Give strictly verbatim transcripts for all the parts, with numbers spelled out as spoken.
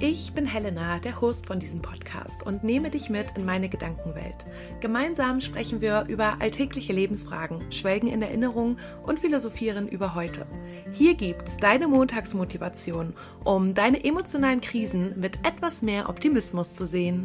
Ich bin Helena, der Host von diesem Podcast und nehme dich mit in meine Gedankenwelt. Gemeinsam sprechen wir über alltägliche Lebensfragen, schwelgen in Erinnerungen und philosophieren über heute. Hier gibt's deine Montagsmotivation, um deine emotionalen Krisen mit etwas mehr Optimismus zu sehen.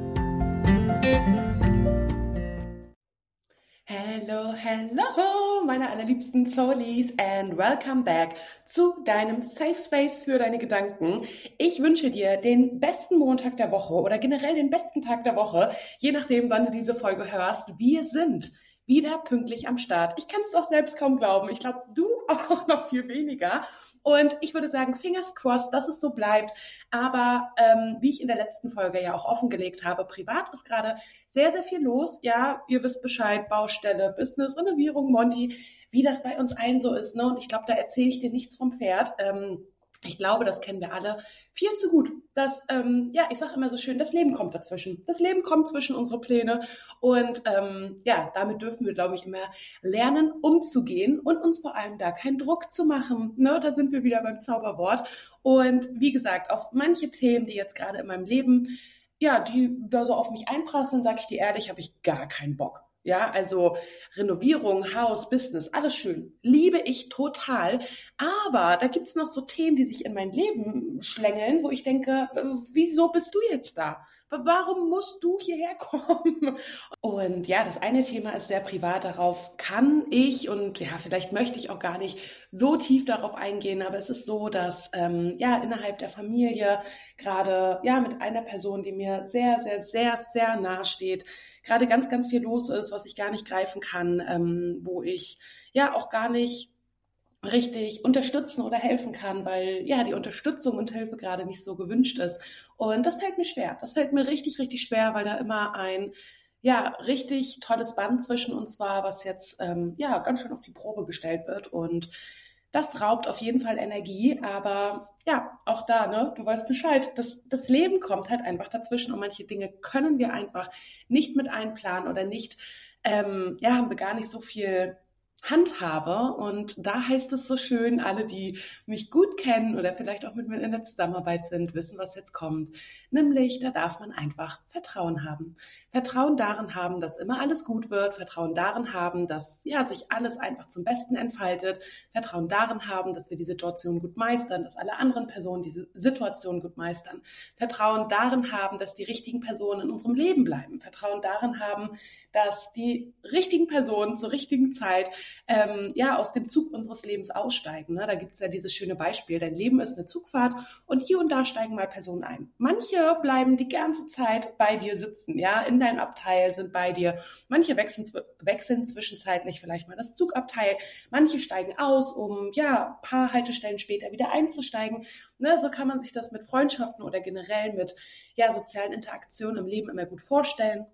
Hello, hello, meine allerliebsten Soulies and welcome back zu deinem Safe Space für deine Gedanken. Ich wünsche dir den besten Montag der Woche oder generell den besten Tag der Woche, je nachdem, wann du diese Folge hörst. Wir sind wieder pünktlich am Start. Ich kann es doch selbst kaum glauben. Ich glaube, du auch noch viel weniger. Und ich würde sagen, fingers crossed, dass es so bleibt. Aber ähm, wie ich in der letzten Folge ja auch offengelegt habe, privat ist gerade sehr, sehr viel los. Ja, ihr wisst Bescheid, Baustelle, Business, Renovierung, Monty, wie das bei uns allen so ist. Ne? Und ich glaube, da erzähle ich dir nichts vom Pferd. Ähm, Ich glaube, das kennen wir alle viel zu gut. Das, ähm, ja, ich sage immer so schön, das Leben kommt dazwischen. Das Leben kommt zwischen unsere Pläne und ähm, ja, damit dürfen wir, glaube ich, immer lernen, umzugehen und uns vor allem da keinen Druck zu machen. Ne? Da sind wir wieder beim Zauberwort. Und wie gesagt, auf manche Themen, die jetzt gerade in meinem Leben, ja, die da so auf mich einprasseln, sage ich dir ehrlich, habe ich gar keinen Bock. Ja, also Renovierung, Haus, Business, alles schön. Liebe ich total. Aber da gibt's noch so Themen, die sich in mein Leben schlängeln, wo ich denke, wieso bist du jetzt da? Warum musst du hierher kommen? Und ja, das eine Thema ist sehr privat. Darauf kann ich und ja, vielleicht möchte ich auch gar nicht so tief darauf eingehen. Aber es ist so, dass ähm, ja innerhalb der Familie gerade ja mit einer Person, die mir sehr, sehr, sehr, sehr nahe steht, gerade ganz, ganz viel los ist, was ich gar nicht greifen kann, ähm, wo ich ja auch gar nicht richtig unterstützen oder helfen kann, weil ja die Unterstützung und Hilfe gerade nicht so gewünscht ist. Und das fällt mir schwer. Das fällt mir richtig, richtig schwer, weil da immer ein ja richtig tolles Band zwischen uns war, was jetzt ähm, ja ganz schön auf die Probe gestellt wird. Und das raubt auf jeden Fall Energie, aber ja, auch da, ne, du weißt Bescheid, das, das Leben kommt halt einfach dazwischen und manche Dinge können wir einfach nicht mit einplanen oder nicht, ähm, ja, haben wir gar nicht so viel Handhabe und da heißt es so schön, alle, die mich gut kennen oder vielleicht auch mit mir in der Zusammenarbeit sind, wissen, was jetzt kommt. Nämlich, da darf man einfach Vertrauen haben. Vertrauen darin haben, dass immer alles gut wird. Vertrauen darin haben, dass ja sich alles einfach zum Besten entfaltet. Vertrauen darin haben, dass wir die Situation gut meistern, dass alle anderen Personen diese Situation gut meistern. Vertrauen darin haben, dass die richtigen Personen in unserem Leben bleiben. Vertrauen darin haben, dass die richtigen Personen zur richtigen Zeit ähm, ja aus dem Zug unseres Lebens aussteigen. Ne? Da gibt es ja dieses schöne Beispiel, dein Leben ist eine Zugfahrt und hier und da steigen mal Personen ein. Manche bleiben die ganze Zeit bei dir sitzen, ja, in deinem Abteil sind bei dir. Manche wechseln, wechseln zwischenzeitlich vielleicht mal das Zugabteil. Manche steigen aus, um ja ein paar Haltestellen später wieder einzusteigen. Ne? So kann man sich das mit Freundschaften oder generell mit ja sozialen Interaktionen im Leben immer gut vorstellen.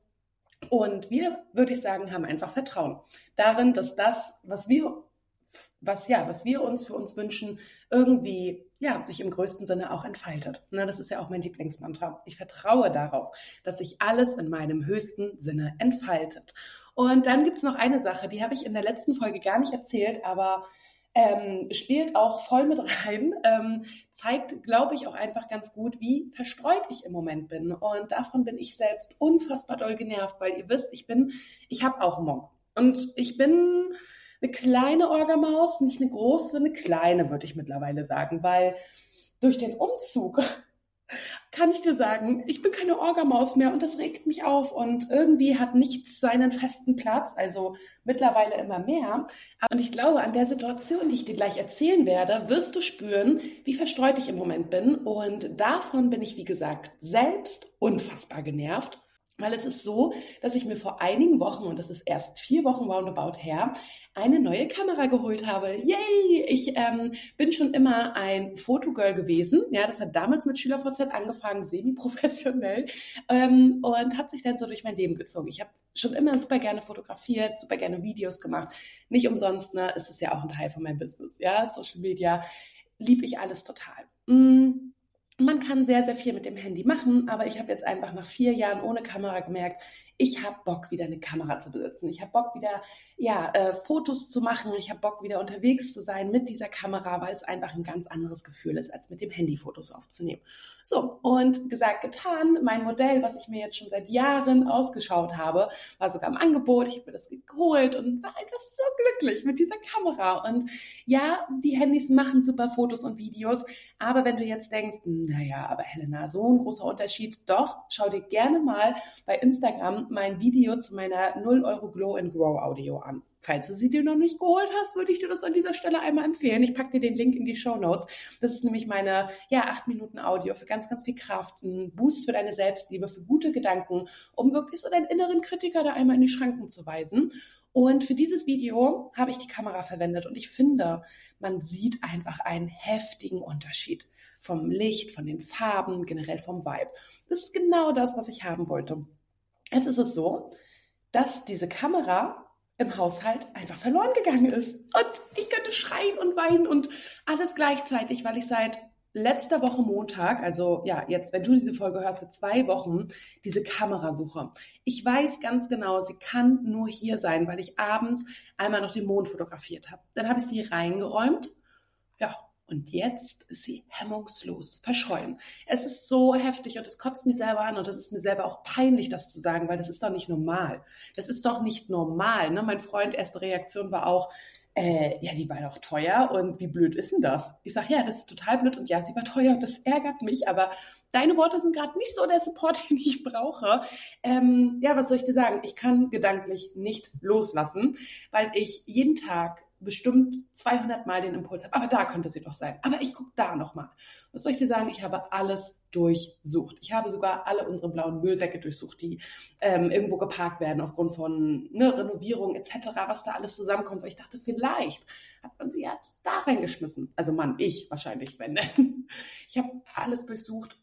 Und wir, würde ich sagen, haben einfach Vertrauen darin, dass das, was wir, was ja, was wir uns für uns wünschen, irgendwie ja sich im größten Sinne auch entfaltet. Na, das ist ja auch mein Lieblingsmantra. Ich vertraue darauf, dass sich alles in meinem höchsten Sinne entfaltet. Und dann gibt's noch eine Sache, die habe ich in der letzten Folge gar nicht erzählt, aber Ähm, spielt auch voll mit rein, ähm, zeigt, glaube ich, auch einfach ganz gut, wie verstreut ich im Moment bin. Und davon bin ich selbst unfassbar doll genervt, weil ihr wisst, ich bin, ich habe auch Monk. Und ich bin eine kleine Orgamaus, nicht eine große, eine kleine, würde ich mittlerweile sagen, weil durch den Umzug kann ich dir sagen, ich bin keine Orgamaus mehr und das regt mich auf und irgendwie hat nichts seinen festen Platz, also mittlerweile immer mehr. Und ich glaube, an der Situation, die ich dir gleich erzählen werde, wirst du spüren, wie verstreut ich im Moment bin und davon bin ich, wie gesagt, selbst unfassbar genervt. Weil es ist so, dass ich mir vor einigen Wochen, und das ist erst vier Wochen roundabout her, eine neue Kamera geholt habe. Yay! Ich ähm, bin schon immer ein Fotogirl gewesen. Ja, das hat damals mit SchülerVZ angefangen, semi-professionell, ähm, und hat sich dann so durch mein Leben gezogen. Ich habe schon immer super gerne fotografiert, super gerne Videos gemacht. Nicht umsonst, ne, ist es ja auch ein Teil von meinem Business. Ja, Social Media liebe ich alles total. Mm. Man kann sehr, sehr viel mit dem Handy machen, aber ich habe jetzt einfach nach vier Jahren ohne Kamera gemerkt, ich habe Bock, wieder eine Kamera zu besitzen. Ich habe Bock, wieder ja, äh, Fotos zu machen. Ich habe Bock, wieder unterwegs zu sein mit dieser Kamera, weil es einfach ein ganz anderes Gefühl ist, als mit dem Handy Fotos aufzunehmen. So, und gesagt, getan. Mein Modell, was ich mir jetzt schon seit Jahren ausgeschaut habe, war sogar im Angebot. Ich habe mir das geholt und war einfach so glücklich mit dieser Kamera. Und ja, die Handys machen super Fotos und Videos, aber wenn du jetzt denkst, naja, aber Helena, so ein großer Unterschied, doch, schau dir gerne mal bei Instagram mein Video zu meiner null Euro Glow and Grow Audio an. Falls du sie dir noch nicht geholt hast, würde ich dir das an dieser Stelle einmal empfehlen. Ich packe dir den Link in die Shownotes. Das ist nämlich meine, ja, acht Minuten Audio für ganz, ganz viel Kraft, ein Boost für deine Selbstliebe, für gute Gedanken, um wirklich so deinen inneren Kritiker da einmal in die Schranken zu weisen. Und für dieses Video habe ich die Kamera verwendet und ich finde, man sieht einfach einen heftigen Unterschied vom Licht, von den Farben, generell vom Vibe. Das ist genau das, was ich haben wollte. Jetzt ist es so, dass diese Kamera im Haushalt einfach verloren gegangen ist. Und ich könnte schreien und weinen und alles gleichzeitig, weil ich seit letzter Woche Montag, also ja, jetzt, wenn du diese Folge hörst, seit zwei Wochen, diese Kamera suche. Ich weiß ganz genau, sie kann nur hier sein, weil ich abends einmal noch den Mond fotografiert habe. Dann habe ich sie reingeräumt. Ja, und jetzt ist sie hemmungslos verschollen. Es ist so heftig und es kotzt mich selber an und es ist mir selber auch peinlich, das zu sagen, weil das ist doch nicht normal. Das ist doch nicht normal. Ne? Mein Freund, erste Reaktion war auch, äh, ja, die war doch teuer und wie blöd ist denn das? Ich sage, ja, das ist total blöd und ja, sie war teuer und das ärgert mich, aber deine Worte sind gerade nicht so der Support, den ich brauche. Ähm, ja, was soll ich dir sagen? Ich kann gedanklich nicht loslassen, weil ich jeden Tag bestimmt zweihundert Mal den Impuls habe, aber da könnte sie doch sein, aber ich gucke da nochmal. Was soll ich dir sagen? Ich habe alles durchsucht. Ich habe sogar alle unsere blauen Müllsäcke durchsucht, die ähm, irgendwo geparkt werden aufgrund von ne, Renovierung et cetera, was da alles zusammenkommt, weil ich dachte, vielleicht hat man sie ja da reingeschmissen. Also Mann, ich wahrscheinlich, wenn. Ich habe alles durchsucht,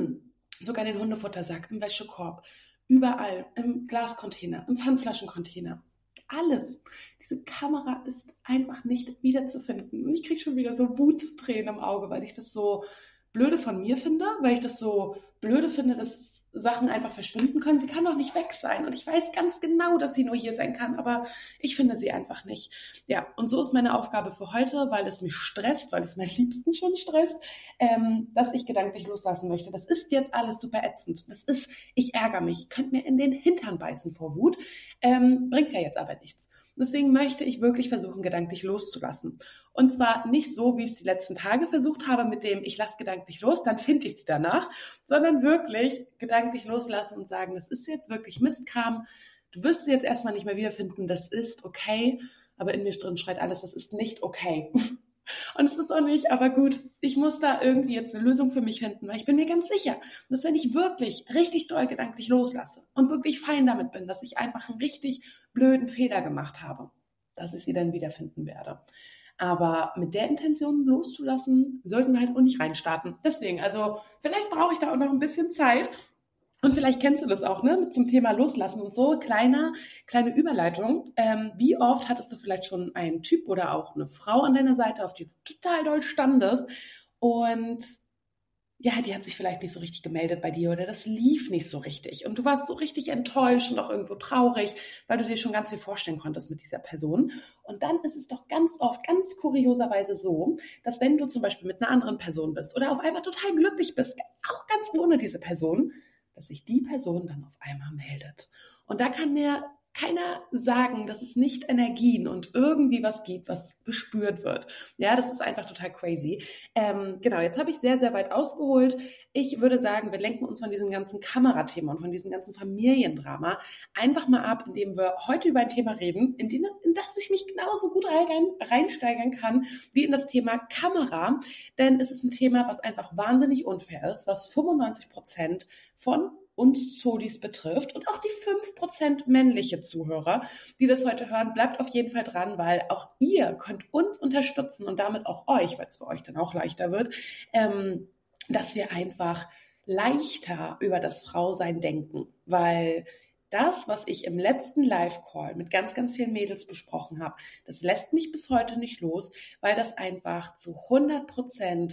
sogar den Hundefuttersack, im Wäschekorb, überall, im Glascontainer, im Pfandflaschencontainer. Alles. Diese Kamera ist einfach nicht wiederzufinden. Und ich kriege schon wieder so Wuttränen im Auge, weil ich das so blöde von mir finde, weil ich das so blöde finde, dass Sachen einfach verschwinden können. Sie kann doch nicht weg sein. Und ich weiß ganz genau, dass sie nur hier sein kann, aber ich finde sie einfach nicht. Ja, und so ist meine Aufgabe für heute, weil es mich stresst, weil es meinen Liebsten schon stresst, ähm, dass ich gedanklich loslassen möchte. Das ist jetzt alles super ätzend. Das ist, ich ärgere mich. Ich könnte mir in den Hintern beißen vor Wut. Ähm, bringt ja jetzt aber nichts. Deswegen möchte ich wirklich versuchen, gedanklich loszulassen. Und zwar nicht so, wie ich es die letzten Tage versucht habe, mit dem ich lasse gedanklich los, dann finde ich sie danach, sondern wirklich gedanklich loslassen und sagen, das ist jetzt wirklich Mistkram, du wirst sie jetzt erstmal nicht mehr wiederfinden, das ist okay, aber in mir drin schreit alles, das ist nicht okay. Und es ist auch nicht, aber gut, ich muss da irgendwie jetzt eine Lösung für mich finden, weil ich bin mir ganz sicher, dass wenn ich wirklich richtig doll gedanklich loslasse und wirklich fein damit bin, dass ich einfach einen richtig blöden Fehler gemacht habe, dass ich sie dann wiederfinden werde. Aber mit der Intention loszulassen, sollten wir halt auch nicht reinstarten. Deswegen, also vielleicht brauche ich da auch noch ein bisschen Zeit. Und vielleicht kennst du das auch, ne, zum Thema Loslassen und so. Kleine, kleine Überleitung. Ähm, wie oft hattest du vielleicht schon einen Typ oder auch eine Frau an deiner Seite, auf die du total doll standest und ja, die hat sich vielleicht nicht so richtig gemeldet bei dir oder das lief nicht so richtig und du warst so richtig enttäuscht und auch irgendwo traurig, weil du dir schon ganz viel vorstellen konntest mit dieser Person. Und dann ist es doch ganz oft, ganz kurioserweise so, dass wenn du zum Beispiel mit einer anderen Person bist oder auf einmal total glücklich bist, auch ganz ohne diese Person, dass sich die Person dann auf einmal meldet. Und da kann mir keiner sagen, dass es nicht Energien und irgendwie was gibt, was gespürt wird. Ja, das ist einfach total crazy. Ähm, genau, jetzt habe ich sehr, sehr weit ausgeholt. Ich würde sagen, wir lenken uns von diesem ganzen Kamerathema und von diesem ganzen Familiendrama einfach mal ab, indem wir heute über ein Thema reden, in, den, in das ich mich genauso gut rein, reinsteigern kann, wie in das Thema Kamera. Denn es ist ein Thema, was einfach wahnsinnig unfair ist, was fünfundneunzig Prozent von uns Zodis betrifft und auch die fünf Prozent männliche Zuhörer, die das heute hören, bleibt auf jeden Fall dran, weil auch ihr könnt uns unterstützen und damit auch euch, weil es für euch dann auch leichter wird, ähm, dass wir einfach leichter über das Frausein denken, weil das, was ich im letzten Live-Call mit ganz, ganz vielen Mädels besprochen habe, das lässt mich bis heute nicht los, weil das einfach zu hundert Prozent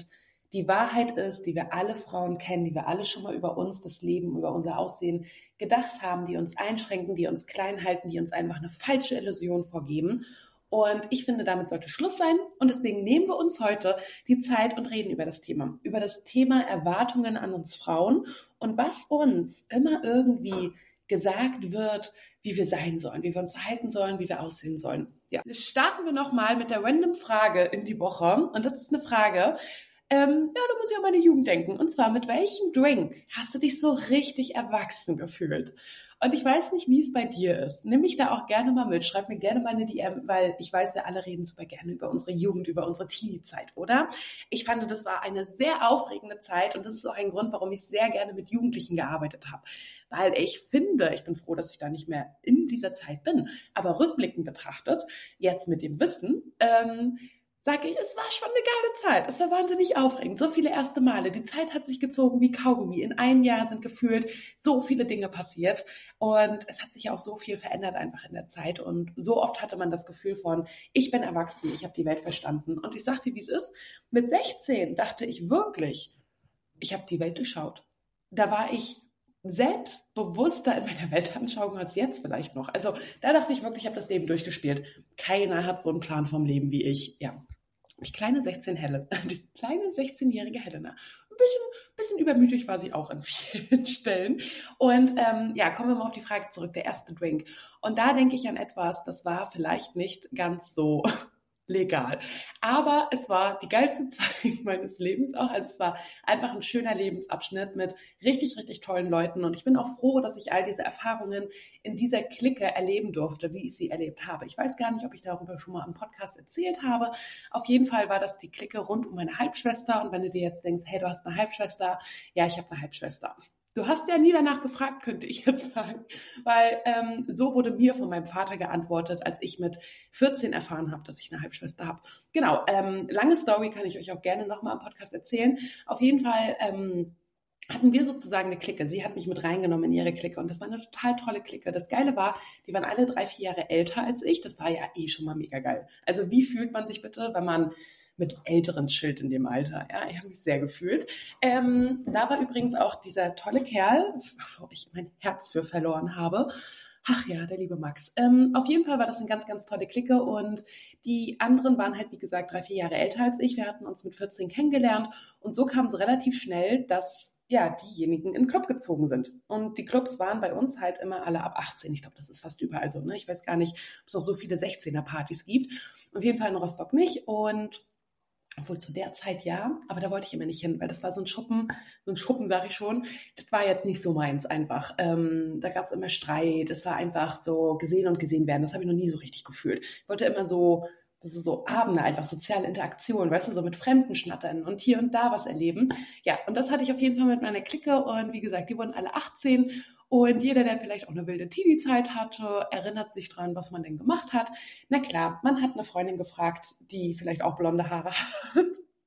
die Wahrheit ist, die wir alle Frauen kennen, die wir alle schon mal über uns, das Leben, über unser Aussehen gedacht haben, die uns einschränken, die uns klein halten, die uns einfach eine falsche Illusion vorgeben. Und ich finde, damit sollte Schluss sein. Und deswegen nehmen wir uns heute die Zeit und reden über das Thema. Über das Thema Erwartungen an uns Frauen und was uns immer irgendwie gesagt wird, wie wir sein sollen, wie wir uns verhalten sollen, wie wir aussehen sollen. Ja. Starten wir nochmal mit der random Frage in die Woche. Und das ist eine Frage, ähm, ja, du musst ja an meine Jugend denken. Und zwar, mit welchem Drink hast du dich so richtig erwachsen gefühlt? Und ich weiß nicht, wie es bei dir ist. Nimm mich da auch gerne mal mit. Schreib mir gerne mal eine D M, weil ich weiß, wir alle reden super gerne über unsere Jugend, über unsere Teenie-Zeit, oder? Ich fand, das war eine sehr aufregende Zeit und das ist auch ein Grund, warum ich sehr gerne mit Jugendlichen gearbeitet habe. Weil ich finde, ich bin froh, dass ich da nicht mehr in dieser Zeit bin, aber rückblickend betrachtet, jetzt mit dem Wissen, ähm, sage ich, es war schon eine geile Zeit. Es war wahnsinnig aufregend. So viele erste Male. Die Zeit hat sich gezogen wie Kaugummi. In einem Jahr sind gefühlt so viele Dinge passiert. Und es hat sich auch so viel verändert einfach in der Zeit. Und so oft hatte man das Gefühl von, ich bin erwachsen, ich habe die Welt verstanden. Und ich sagte, wie es ist. Mit sechzehn dachte ich wirklich, ich habe die Welt durchschaut. Da war ich selbstbewusster in meiner Weltanschauung als jetzt vielleicht noch. Also da dachte ich wirklich, ich habe das Leben durchgespielt. Keiner hat so einen Plan vom Leben wie ich. Ja, die kleine sechzehn Helen, die kleine sechzehnjährige Helena. Ein bisschen, bisschen übermütig war sie auch an vielen Stellen. Und ähm, ja, kommen wir mal auf die Frage zurück, der erste Drink. Und da denke ich an etwas, das war vielleicht nicht ganz so legal. Aber es war die geilste Zeit meines Lebens auch. Also es war einfach ein schöner Lebensabschnitt mit richtig, richtig tollen Leuten. Und ich bin auch froh, dass ich all diese Erfahrungen in dieser Clique erleben durfte, wie ich sie erlebt habe. Ich weiß gar nicht, ob ich darüber schon mal im Podcast erzählt habe. Auf jeden Fall war das die Clique rund um meine Halbschwester. Und wenn du dir jetzt denkst, hey, du hast eine Halbschwester. Ja, ich habe eine Halbschwester. Du hast ja nie danach gefragt, könnte ich jetzt sagen, weil ähm, so wurde mir von meinem Vater geantwortet, als ich mit vierzehn erfahren habe, dass ich eine Halbschwester habe. Genau, ähm, lange Story, kann ich euch auch gerne nochmal im Podcast erzählen. Auf jeden Fall ähm, hatten wir sozusagen eine Clique. Sie hat mich mit reingenommen in ihre Clique und das war eine total tolle Clique. Das Geile war, die waren alle drei, vier Jahre älter als ich. Das war ja eh schon mal mega geil. Also wie fühlt man sich bitte, wenn man mit älteren Schild in dem Alter. Ja, ich habe mich sehr gefühlt. Ähm, da war übrigens auch dieser tolle Kerl, wo ich mein Herz für verloren habe. Ach ja, der liebe Max. Ähm, auf jeden Fall war das eine ganz, ganz tolle Clique und die anderen waren halt, wie gesagt, drei, vier Jahre älter als ich. Wir hatten uns mit vierzehn kennengelernt und so kam es relativ schnell, dass ja, diejenigen in den Club gezogen sind. Und die Clubs waren bei uns halt immer alle ab achtzehn. Ich glaube, das ist fast überall so. Ne? Ich weiß gar nicht, ob es noch so viele sechzehner-Partys gibt. Auf jeden Fall in Rostock nicht und obwohl zu der Zeit ja, aber da wollte ich immer nicht hin, weil das war so ein Schuppen, so ein Schuppen, sage ich schon. Das war jetzt nicht so meins einfach. Ähm, da gab es immer Streit, es war einfach so gesehen und gesehen werden. Das habe ich noch nie so richtig gefühlt. Ich wollte immer so, so, so Abende, einfach soziale Interaktion, weißt du, so mit Fremden schnattern und hier und da was erleben. Ja, und das hatte ich auf jeden Fall mit meiner Clique und wie gesagt, die wurden alle achtzehn und jeder, der vielleicht auch eine wilde Teenie-Zeit hatte, erinnert sich dran, was man denn gemacht hat. Na klar, man hat eine Freundin gefragt, die vielleicht auch blonde Haare hat,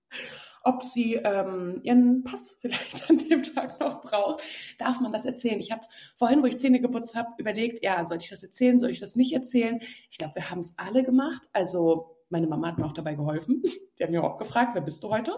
ob sie ähm, ihren Pass vielleicht an dem Tag noch braucht. Darf man das erzählen? Ich habe vorhin, wo ich Zähne geputzt habe, überlegt, ja, soll ich das erzählen, soll ich das nicht erzählen? Ich glaube, wir haben es alle gemacht. Also meine Mama hat mir auch dabei geholfen. Die hat mir auch gefragt, wer bist du heute?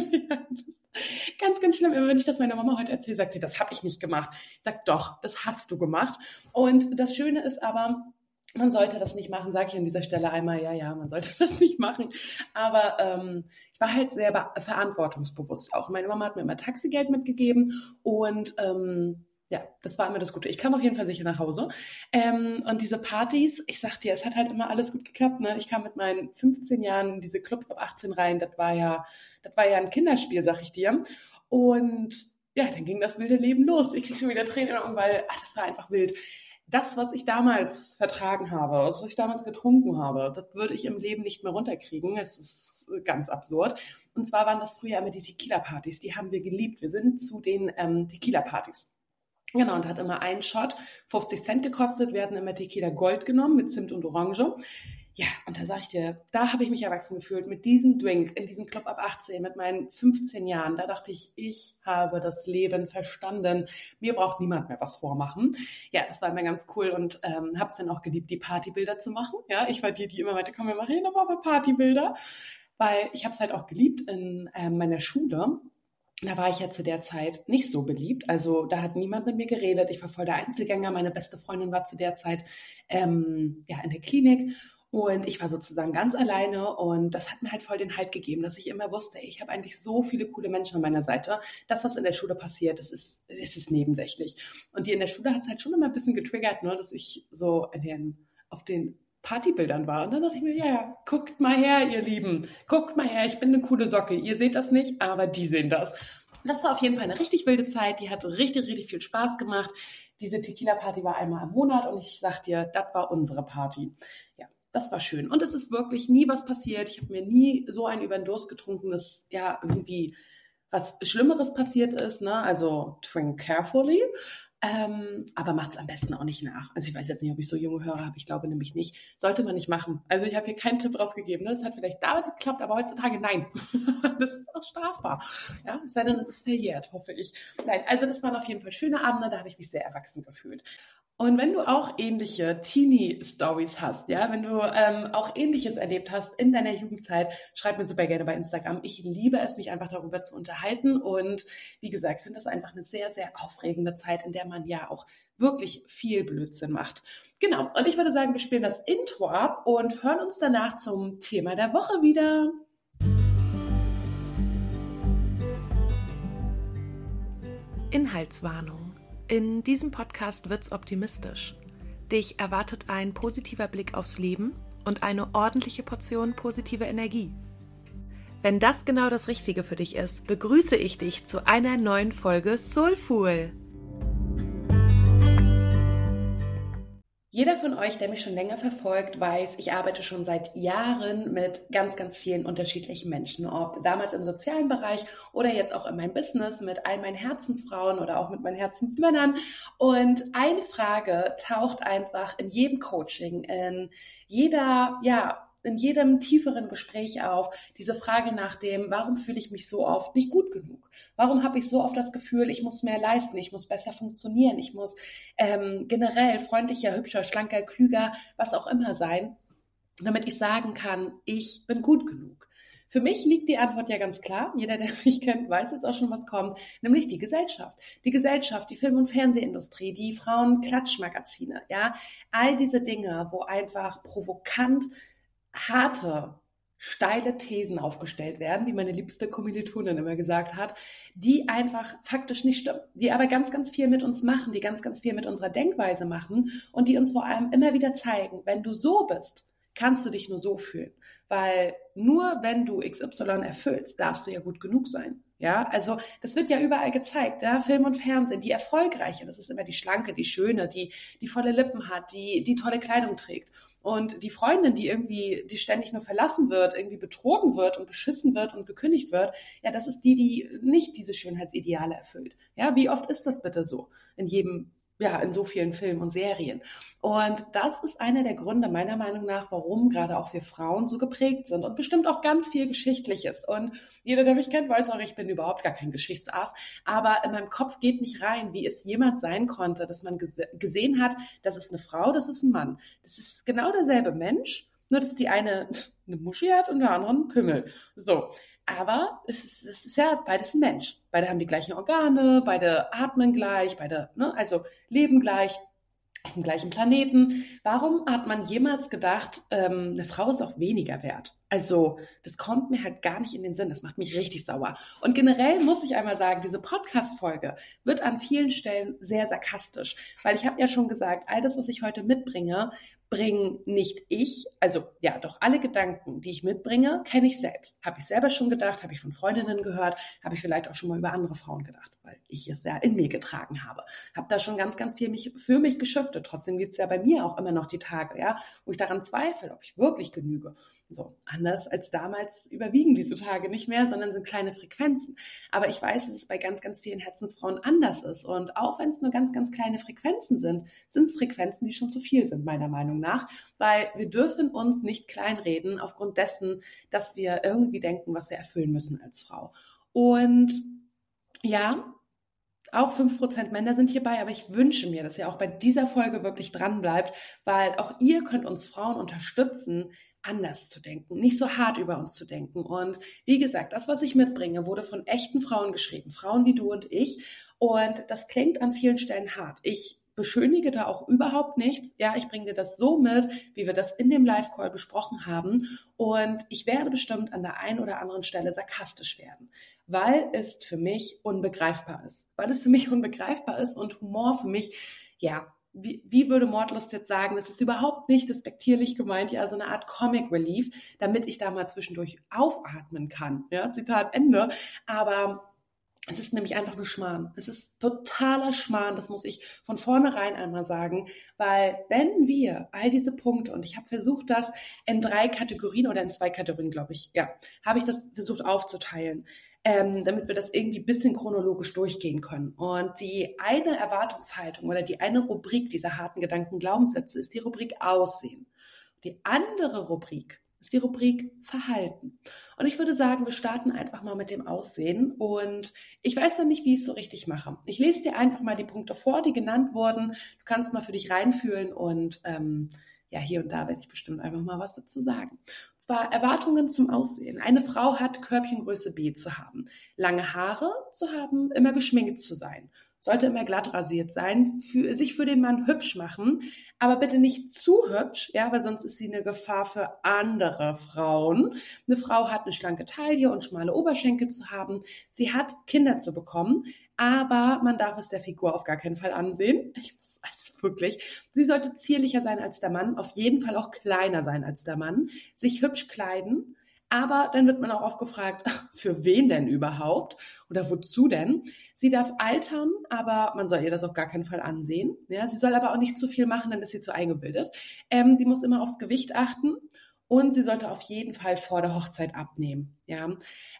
Ganz, ganz schlimm. Immer wenn ich das meiner Mama heute erzähle, sagt sie, das habe ich nicht gemacht. Ich sage, doch, das hast du gemacht. Und das Schöne ist aber, man sollte das nicht machen, sage ich an dieser Stelle einmal, ja, ja, man sollte das nicht machen. Aber ähm, ich war halt sehr be- verantwortungsbewusst auch. Meine Mama hat mir immer Taxigeld mitgegeben und ähm, ja, das war immer das Gute. Ich kam auf jeden Fall sicher nach Hause. Ähm, und diese Partys, ich sag dir, es hat halt immer alles gut geklappt. Ne? Ich kam mit meinen fünfzehn Jahren in diese Clubs ab achtzehn rein. Das war ja, das war ja ein Kinderspiel, sag ich dir. Und ja, dann ging das wilde Leben los. Ich krieg schon wieder Tränen in den Augen, weil ach, das war einfach wild. Das, was ich damals vertragen habe, was ich damals getrunken habe, das würde ich im Leben nicht mehr runterkriegen. Es ist ganz absurd. Und zwar waren das früher immer die Tequila-Partys. Die haben wir geliebt. Wir sind zu den ähm, Tequila-Partys. Genau, und hat immer einen Shot fünfzig Cent gekostet. Wir hatten immer Tequila Gold genommen mit Zimt und Orange. Ja, und da sag ich dir, da habe ich mich erwachsen gefühlt mit diesem Drink in diesem Club ab achtzehn mit meinen fünfzehn Jahren. Da dachte ich, ich habe das Leben verstanden. Mir braucht niemand mehr was vormachen. Ja, das war immer ganz cool und ähm, habe es dann auch geliebt, die Partybilder zu machen. Ja, ich war die, die immer meinte, komm, wir machen hier nochmal ein paar Partybilder. weil ich habe es halt auch geliebt in äh, meiner Schule. Da war ich ja zu der Zeit nicht so beliebt. Also da hat niemand mit mir geredet. Ich war voll der Einzelgänger. Meine beste Freundin war zu der Zeit ähm, ja in der Klinik. Und ich war sozusagen ganz alleine und das hat mir halt voll den Halt gegeben, dass ich immer wusste, ey, ich habe eigentlich so viele coole Menschen an meiner Seite. Das, was in der Schule passiert, das ist, das ist nebensächlich. Und die in der Schule hat es halt schon immer ein bisschen getriggert, ne, dass ich so in den, auf den Partybildern war. Und dann dachte ich mir, ja, ja, guckt mal her, ihr Lieben. Guckt mal her, ich bin eine coole Socke. Ihr seht das nicht, aber die sehen das. Das war auf jeden Fall eine richtig wilde Zeit. Die hat richtig, richtig viel Spaß gemacht. Diese Tequila-Party war einmal im Monat und ich sag dir, das war unsere Party. Ja. Das war schön. Und es ist wirklich nie was passiert. Ich habe mir nie so einen über den Durst getrunken, dass ja irgendwie was Schlimmeres passiert ist. Ne? Also drink carefully. Ähm, aber macht es am besten auch nicht nach. Also ich weiß jetzt nicht, ob ich so junge Hörer habe. Ich glaube nämlich nicht. Sollte man nicht machen. Also ich habe hier keinen Tipp rausgegeben. Ne? Das hat vielleicht damals geklappt, aber heutzutage nein. Das ist auch strafbar. Ja? Es sei denn, es ist verjährt, hoffe ich. Nein, also das waren auf jeden Fall schöne Abende. Da habe ich mich sehr erwachsen gefühlt. Und wenn du auch ähnliche Teenie-Stories hast, ja, wenn du ähm, auch Ähnliches erlebt hast in deiner Jugendzeit, schreib mir super gerne bei Instagram. Ich liebe es, mich einfach darüber zu unterhalten. Und wie gesagt, finde das einfach eine sehr, sehr aufregende Zeit, in der man ja auch wirklich viel Blödsinn macht. Genau, und ich würde sagen, wir spielen das Intro ab und hören uns danach zum Thema der Woche wieder. Inhaltswarnung. In diesem Podcast wird's optimistisch. Dich erwartet ein positiver Blick aufs Leben und eine ordentliche Portion positive Energie. Wenn das genau das Richtige für dich ist, begrüße ich dich zu einer neuen Folge Soulful. Jeder von euch, der mich schon länger verfolgt, weiß, ich arbeite schon seit Jahren mit ganz, ganz vielen unterschiedlichen Menschen. Ob damals im sozialen Bereich oder jetzt auch in meinem Business mit all meinen Herzensfrauen oder auch mit meinen Herzensmännern. Und eine Frage taucht einfach in jedem Coaching, in jeder, ja, in jedem tieferen Gespräch auf, diese Frage nach dem, warum fühle ich mich so oft nicht gut genug? Warum habe ich so oft das Gefühl, ich muss mehr leisten, ich muss besser funktionieren, ich muss ähm, generell freundlicher, hübscher, schlanker, klüger, was auch immer sein, damit ich sagen kann, ich bin gut genug. Für mich liegt die Antwort ja ganz klar. Jeder, der mich kennt, weiß jetzt auch schon, was kommt, nämlich die Gesellschaft. Die Gesellschaft, die Film- und Fernsehindustrie, die Frauen-Klatschmagazine, ja, all diese Dinge, wo einfach provokant harte, steile Thesen aufgestellt werden, wie meine liebste Kommilitonin immer gesagt hat, die einfach faktisch nicht stimmen, die aber ganz, ganz viel mit uns machen, die ganz, ganz viel mit unserer Denkweise machen und die uns vor allem immer wieder zeigen, wenn du so bist, kannst du dich nur so fühlen, weil nur wenn du X Y erfüllst, darfst du ja gut genug sein. Ja, also das wird ja überall gezeigt, ja, Film und Fernsehen, die Erfolgreiche, das ist immer die Schlanke, die Schöne, die die volle Lippen hat, die die tolle Kleidung trägt. Und die Freundin, die irgendwie, die ständig nur verlassen wird, irgendwie betrogen wird und beschissen wird und gekündigt wird, ja, das ist die, die nicht diese Schönheitsideale erfüllt. Ja, wie oft ist das bitte so in jedem, ja, in so vielen Filmen und Serien? Und das ist einer der Gründe meiner Meinung nach, warum gerade auch wir Frauen so geprägt sind und bestimmt auch ganz viel Geschichtliches. Und jeder, der mich kennt, weiß auch, ich bin überhaupt gar kein Geschichtsass, aber in meinem Kopf geht nicht rein, wie es jemand sein konnte, dass man gese- gesehen hat, das ist eine Frau, das ist ein Mann. Das ist genau derselbe Mensch, nur dass die eine eine Muschi hat und der andere einen Pimmel. So. Aber es ist, es ist ja beides ein Mensch. Beide haben die gleichen Organe, beide atmen gleich, beide, ne, also leben gleich auf dem gleichen Planeten. Warum hat man jemals gedacht, ähm, eine Frau ist auch weniger wert? Also das kommt mir halt gar nicht in den Sinn. Das macht mich richtig sauer. Und generell muss ich einmal sagen, diese Podcast-Folge wird an vielen Stellen sehr sarkastisch. Weil ich habe ja schon gesagt, all das, was ich heute mitbringe, bringe nicht ich, also ja, doch alle Gedanken, die ich mitbringe, kenne ich selbst. Habe ich selber schon gedacht, habe ich von Freundinnen gehört, habe ich vielleicht auch schon mal über andere Frauen gedacht, weil ich es ja in mir getragen habe. Habe da schon ganz, ganz viel mich, für mich geschiftet. Trotzdem gibt es ja bei mir auch immer noch die Tage, ja, wo ich daran zweifle, ob ich wirklich genüge. So, anders als damals überwiegen diese Tage nicht mehr, sondern sind kleine Frequenzen. Aber ich weiß, dass es bei ganz, ganz vielen Herzensfrauen anders ist. Und auch wenn es nur ganz, ganz kleine Frequenzen sind, sind es Frequenzen, die schon zu viel sind, meiner Meinung nach. Weil wir dürfen uns nicht kleinreden aufgrund dessen, dass wir irgendwie denken, was wir erfüllen müssen als Frau. Und ja, auch fünf Prozent Männer sind hierbei, aber ich wünsche mir, dass ihr auch bei dieser Folge wirklich dran bleibt, weil auch ihr könnt uns Frauen unterstützen, anders zu denken, nicht so hart über uns zu denken. Und wie gesagt, das, was ich mitbringe, wurde von echten Frauen geschrieben, Frauen wie du und ich. Und das klingt an vielen Stellen hart. Ich beschönige da auch überhaupt nichts. Ja, ich bringe dir das so mit, wie wir das in dem Live-Call besprochen haben. Und ich werde bestimmt an der einen oder anderen Stelle sarkastisch werden, weil es für mich unbegreifbar ist. Weil es für mich unbegreifbar ist und Humor für mich, ja, wie, wie würde Mordlust jetzt sagen, das ist überhaupt nicht despektierlich gemeint, ja, so eine Art Comic Relief, damit ich da mal zwischendurch aufatmen kann. Ja, Zitat Ende. Aber es ist nämlich einfach nur Schmarrn. Es ist totaler Schmarrn, das muss ich von vornherein einmal sagen, weil wenn wir all diese Punkte, und ich habe versucht, das in drei Kategorien oder in zwei Kategorien, glaube ich, ja, habe ich das versucht aufzuteilen, ähm, damit wir das irgendwie ein bisschen chronologisch durchgehen können. Und die eine Erwartungshaltung oder die eine Rubrik dieser harten Gedanken, Glaubenssätze ist die Rubrik Aussehen. Die andere Rubrik ist die Rubrik Verhalten. Und ich würde sagen, wir starten einfach mal mit dem Aussehen. Und ich weiß dann nicht, wie ich es so richtig mache. Ich lese dir einfach mal die Punkte vor, die genannt wurden. Du kannst mal für dich reinfühlen und ähm, ja, hier und da werde ich bestimmt einfach mal was dazu sagen. Und zwar Erwartungen zum Aussehen. Eine Frau hat Körbchengröße B zu haben, lange Haare zu haben, immer geschminkt zu sein. Sollte immer glatt rasiert sein, für, sich für den Mann hübsch machen, aber bitte nicht zu hübsch, ja, weil sonst ist sie eine Gefahr für andere Frauen. Eine Frau hat eine schlanke Taille und schmale Oberschenkel zu haben. Sie hat Kinder zu bekommen, aber man darf es der Figur auf gar keinen Fall ansehen. Ich muss also wirklich. Sie sollte zierlicher sein als der Mann, auf jeden Fall auch kleiner sein als der Mann, sich hübsch kleiden. Aber dann wird man auch oft gefragt, für wen denn überhaupt oder wozu denn? Sie darf altern, aber man soll ihr das auf gar keinen Fall ansehen. Ja, sie soll aber auch nicht zu viel machen, dann ist sie zu eingebildet. Ähm, sie muss immer aufs Gewicht achten und sie sollte auf jeden Fall vor der Hochzeit abnehmen. Ja,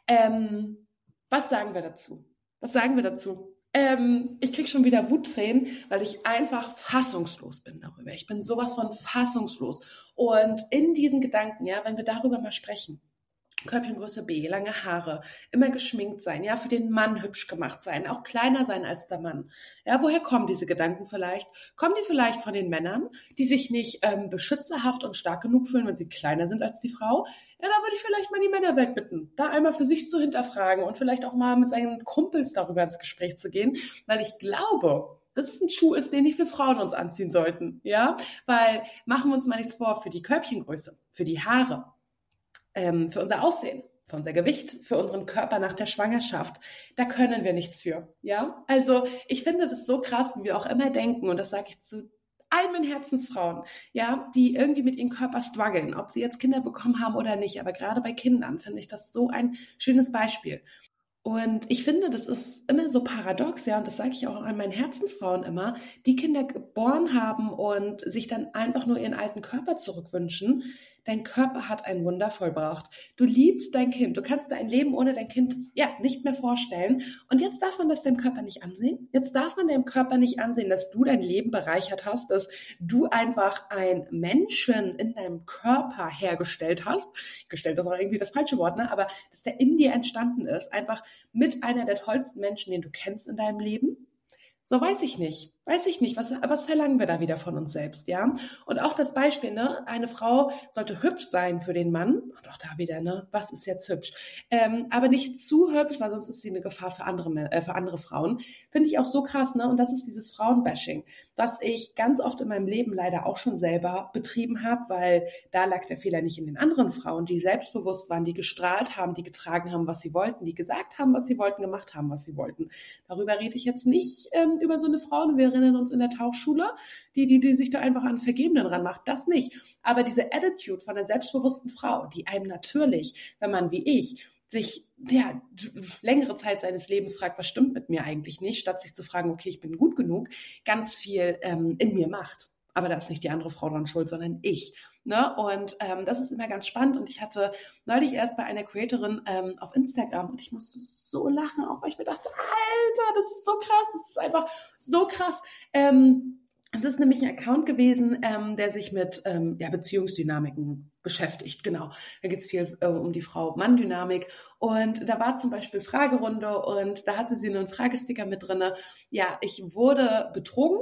ähm, was sagen wir dazu? Was sagen wir dazu? Ähm, ich kriege schon wieder Wuttränen, weil ich einfach fassungslos bin darüber. Ich bin sowas von fassungslos. Und in diesen Gedanken, ja, wenn wir darüber mal sprechen, Körbchengröße B, lange Haare, immer geschminkt sein, ja, für den Mann hübsch gemacht sein, auch kleiner sein als der Mann. Ja, woher kommen diese Gedanken vielleicht? Kommen die vielleicht von den Männern, die sich nicht ähm, beschützerhaft und stark genug fühlen, wenn sie kleiner sind als die Frau? Ja, da würde ich vielleicht mal die Männerwelt bitten, da einmal für sich zu hinterfragen und vielleicht auch mal mit seinen Kumpels darüber ins Gespräch zu gehen, weil ich glaube, dass es ein Schuh ist, den nicht wir Frauen uns anziehen sollten, ja, weil machen wir uns mal nichts vor, für die Körbchengröße, für die Haare, Ähm, für unser Aussehen, für unser Gewicht, für unseren Körper nach der Schwangerschaft, da können wir nichts für, ja? Also ich finde das so krass, wie wir auch immer denken, und das sage ich zu all meinen Herzensfrauen, ja, die irgendwie mit ihrem Körper strugglen, ob sie jetzt Kinder bekommen haben oder nicht, aber gerade bei Kindern finde ich das so ein schönes Beispiel. Und ich finde, das ist immer so paradox, ja, und das sage ich auch an meinen Herzensfrauen immer, die Kinder geboren haben und sich dann einfach nur ihren alten Körper zurückwünschen. Dein Körper hat ein Wunder vollbracht. Du liebst dein Kind. Du kannst dein Leben ohne dein Kind ja nicht mehr vorstellen. Und jetzt darf man das deinem Körper nicht ansehen. Jetzt darf man deinem Körper nicht ansehen, dass du dein Leben bereichert hast, dass du einfach einen Menschen in deinem Körper hergestellt hast. Gestellt ist auch irgendwie das falsche Wort, ne? Aber dass der in dir entstanden ist. Einfach mit einer der tollsten Menschen, den du kennst in deinem Leben. So, weiß ich nicht. Weiß ich nicht. Was, was verlangen wir da wieder von uns selbst, ja? Und auch das Beispiel, ne? Eine Frau sollte hübsch sein für den Mann. Und auch da wieder, ne? Was ist jetzt hübsch? Ähm, aber nicht zu hübsch, weil sonst ist sie eine Gefahr für andere, äh, für andere Frauen. Finde ich auch so krass, ne? Und das ist dieses Frauenbashing, was ich ganz oft in meinem Leben leider auch schon selber betrieben habe, weil da lag der Fehler nicht in den anderen Frauen, die selbstbewusst waren, die gestrahlt haben, die getragen haben, was sie wollten, die gesagt haben, was sie wollten, gemacht haben, was sie wollten. Darüber rede ich jetzt nicht ähm, über so eine Frau, wir erinnern uns in der Tauchschule, die, die, die sich da einfach an Vergebenen ranmacht, das nicht. Aber diese Attitude von einer selbstbewussten Frau, die einem natürlich, wenn man wie ich sich ja, längere Zeit seines Lebens fragt, was stimmt mit mir eigentlich nicht, statt sich zu fragen, okay, ich bin gut genug, ganz viel ähm, in mir macht. Aber da ist nicht die andere Frau dran schuld, sondern ich. Ne? Und ähm, das ist immer ganz spannend. Und ich hatte neulich erst bei einer Creatorin ähm, auf Instagram und ich musste so lachen, auch weil ich mir dachte, Alter, das ist so krass, das ist einfach so krass. Ähm, das ist nämlich ein Account gewesen, ähm, der sich mit ähm, ja, Beziehungsdynamiken beschäftigt. Genau, da geht es viel äh, um die Frau-Mann-Dynamik. Und da war zum Beispiel Fragerunde und da hatte sie einen Fragesticker mit drinne. Ja, ich wurde betrogen.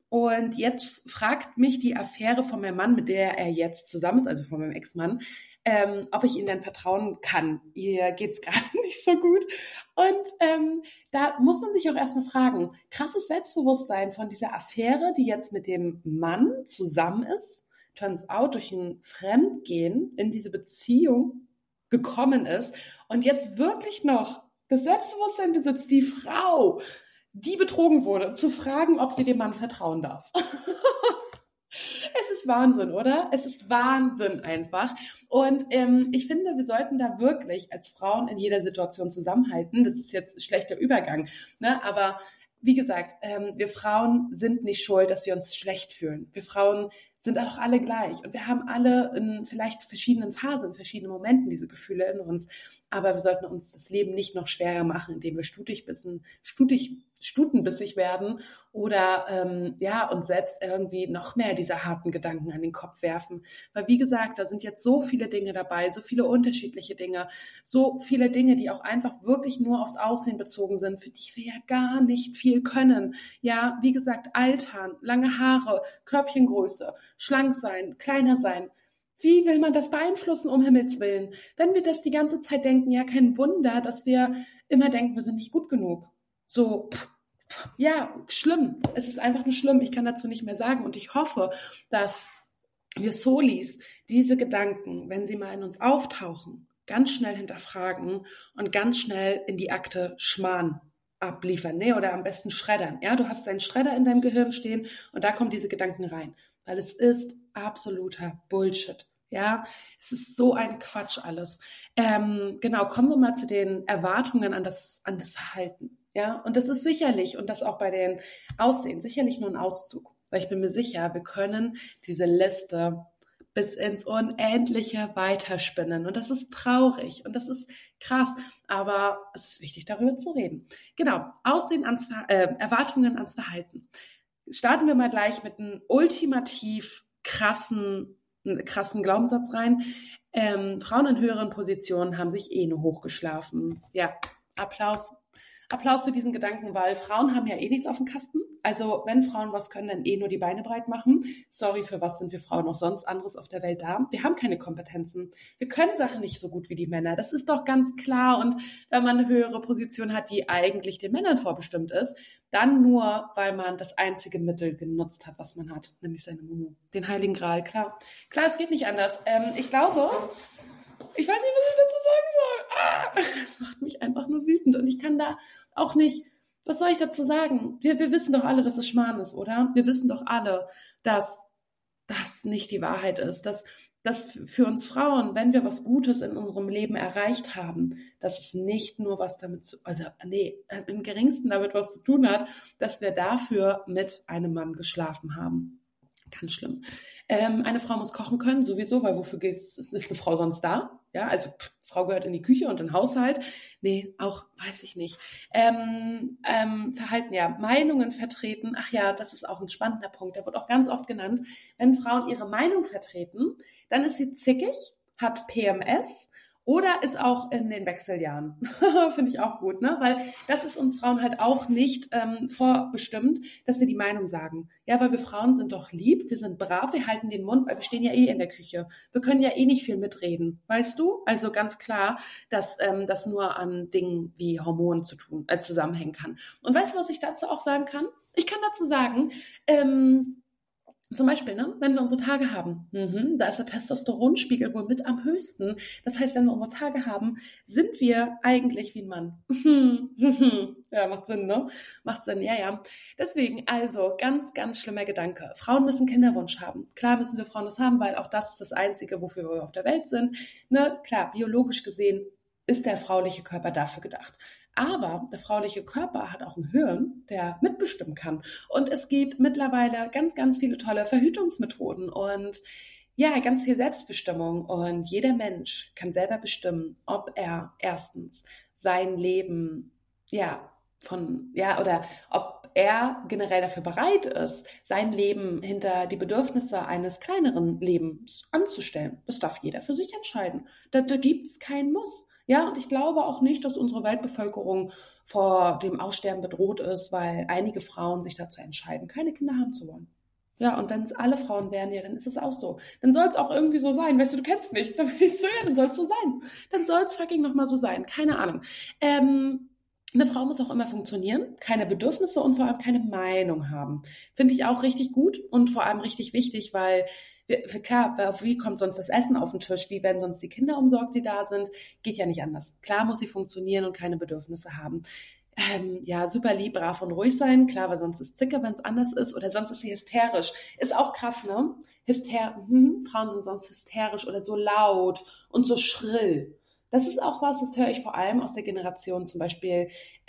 Und jetzt fragt mich die Affäre von meinem Mann, mit der er jetzt zusammen ist, also von meinem Ex-Mann, ähm, ob ich ihm denn vertrauen kann. Ihr geht's gerade nicht so gut. Und ähm, da muss man sich auch erstmal fragen, krasses Selbstbewusstsein von dieser Affäre, die jetzt mit dem Mann zusammen ist, turns out durch ein Fremdgehen in diese Beziehung gekommen ist und jetzt wirklich noch das Selbstbewusstsein besitzt, die Frau, die betrogen wurde, zu fragen, ob sie dem Mann vertrauen darf. Es ist Wahnsinn, oder? Es ist Wahnsinn einfach. Und ähm, ich finde, wir sollten da wirklich als Frauen in jeder Situation zusammenhalten. Das ist jetzt ein schlechter Übergang, ne? Aber wie gesagt, ähm, wir Frauen sind nicht schuld, dass wir uns schlecht fühlen. Wir Frauen sind auch alle gleich. Und wir haben alle in vielleicht verschiedenen Phasen, in verschiedenen Momenten diese Gefühle in uns. Aber wir sollten uns das Leben nicht noch schwerer machen, indem wir stutig bissen, stutig, stutenbissig werden oder ähm, ja uns selbst irgendwie noch mehr diese harten Gedanken an den Kopf werfen. Weil wie gesagt, da sind jetzt so viele Dinge dabei, so viele unterschiedliche Dinge, so viele Dinge, die auch einfach wirklich nur aufs Aussehen bezogen sind, für die wir ja gar nicht viel können. Ja, wie gesagt, altern, lange Haare, Körbchengröße, schlank sein, kleiner sein. Wie will man das beeinflussen, um Himmels Willen? Wenn wir das die ganze Zeit denken, ja, kein Wunder, dass wir immer denken, wir sind nicht gut genug. So, pff, pff, ja, schlimm. Es ist einfach nur schlimm. Ich kann dazu nicht mehr sagen. Und ich hoffe, dass wir Solis diese Gedanken, wenn sie mal in uns auftauchen, ganz schnell hinterfragen und ganz schnell in die Akte Schmarrn abliefern, ne? Oder am besten schreddern. Ja, du hast deinen Schredder in deinem Gehirn stehen und da kommen diese Gedanken rein. Weil es ist absoluter Bullshit. Ja, es ist so ein Quatsch alles. Ähm, genau, kommen wir mal zu den Erwartungen an das, an das Verhalten. Ja, und das ist sicherlich, und das auch bei den Aussehen, sicherlich nur ein Auszug. Weil ich bin mir sicher, wir können diese Liste bis ins Unendliche weiterspinnen. Und das ist traurig und das ist krass, aber es ist wichtig, darüber zu reden. Genau, Aussehen ans, äh, Erwartungen ans Verhalten. Starten wir mal gleich mit einem ultimativ krassen, krassen Glaubenssatz rein. Ähm, Frauen in höheren Positionen haben sich eh nur hochgeschlafen. Ja, Applaus. Applaus für diesen Gedanken, weil Frauen haben ja eh nichts auf dem Kasten. Also wenn Frauen was können, dann eh nur die Beine breit machen. Sorry, für was sind wir Frauen noch sonst anderes auf der Welt da? Wir haben keine Kompetenzen. Wir können Sachen nicht so gut wie die Männer. Das ist doch ganz klar. Und wenn man eine höhere Position hat, die eigentlich den Männern vorbestimmt ist, dann nur, weil man das einzige Mittel genutzt hat, was man hat, nämlich seine Mumu, den Heiligen Gral. Klar, klar, es geht nicht anders. Ähm, ich glaube... Ich weiß nicht, was ich dazu sagen soll. Ah, das macht mich einfach nur wütend. Und ich kann da auch nicht, was soll ich dazu sagen? Wir, wir wissen doch alle, dass es Schmarrn ist, oder? Wir wissen doch alle, dass das nicht die Wahrheit ist. Dass, dass für uns Frauen, wenn wir was Gutes in unserem Leben erreicht haben, dass es nicht nur was damit zu, also nee, im geringsten damit was zu tun hat, dass wir dafür mit einem Mann geschlafen haben. Ganz schlimm. Ähm, eine Frau muss kochen können, sowieso, weil wofür ist, ist eine Frau sonst da? Ja, also pff, Frau gehört in die Küche und in den Haushalt. Nee, auch weiß ich nicht. Ähm, ähm, Verhalten, ja, Meinungen vertreten. Ach ja, das ist auch ein spannender Punkt. Der wird auch ganz oft genannt. Wenn Frauen ihre Meinung vertreten, dann ist sie zickig, hat P M S oder ist auch in den Wechseljahren. Finde ich auch gut, ne? Weil das ist uns Frauen halt auch nicht ähm, vorbestimmt, dass wir die Meinung sagen. Ja, weil wir Frauen sind doch lieb, wir sind brav, wir halten den Mund, weil wir stehen ja eh in der Küche. Wir können ja eh nicht viel mitreden, weißt du? Also ganz klar, dass ähm, das nur an Dingen wie Hormonen zu tun, äh, zusammenhängen kann. Und weißt du, was ich dazu auch sagen kann? Ich kann dazu sagen, ähm, zum Beispiel, ne, wenn wir unsere Tage haben, mhm, da ist der Testosteronspiegel wohl mit am höchsten. Das heißt, wenn wir unsere Tage haben, sind wir eigentlich wie ein Mann. Ja, macht Sinn, ne? Macht Sinn, ja, ja. Deswegen, also, ganz, ganz schlimmer Gedanke. Frauen müssen Kinderwunsch haben. Klar müssen wir Frauen das haben, weil auch das ist das Einzige, wofür wir auf der Welt sind. Ne? Klar, biologisch gesehen ist der frauliche Körper dafür gedacht. Aber der frauliche Körper hat auch ein Hirn, der mitbestimmen kann. Und es gibt mittlerweile ganz, ganz viele tolle Verhütungsmethoden und ja, ganz viel Selbstbestimmung. Und jeder Mensch kann selber bestimmen, ob er erstens sein Leben, ja, von, ja, oder ob er generell dafür bereit ist, sein Leben hinter die Bedürfnisse eines kleineren Lebens anzustellen. Das darf jeder für sich entscheiden. Da, da gibt es keinen Muss. Ja, und ich glaube auch nicht, dass unsere Weltbevölkerung vor dem Aussterben bedroht ist, weil einige Frauen sich dazu entscheiden, keine Kinder haben zu wollen. Ja, und wenn es alle Frauen wären, ja, dann ist es auch so. Dann soll es auch irgendwie so sein. Weißt du, du kennst mich. Dann bin ich so, ja, dann soll es so sein. Dann soll es fucking nochmal so sein. Keine Ahnung. Ähm, eine Frau muss auch immer funktionieren, keine Bedürfnisse und vor allem keine Meinung haben. Finde ich auch richtig gut und vor allem richtig wichtig, weil wir, klar, wie kommt sonst das Essen auf den Tisch? Wie werden sonst die Kinder umsorgt, die da sind? Geht ja nicht anders. Klar muss sie funktionieren und keine Bedürfnisse haben. Ähm, ja, super lieb, brav und ruhig sein. Klar, weil sonst ist Zicke, wenn es anders ist. Oder sonst ist sie hysterisch. Ist auch krass, ne? Hyster hm, Frauen sind sonst hysterisch oder so laut und so schrill. Das ist auch was, das höre ich vor allem aus der Generation zum Beispiel,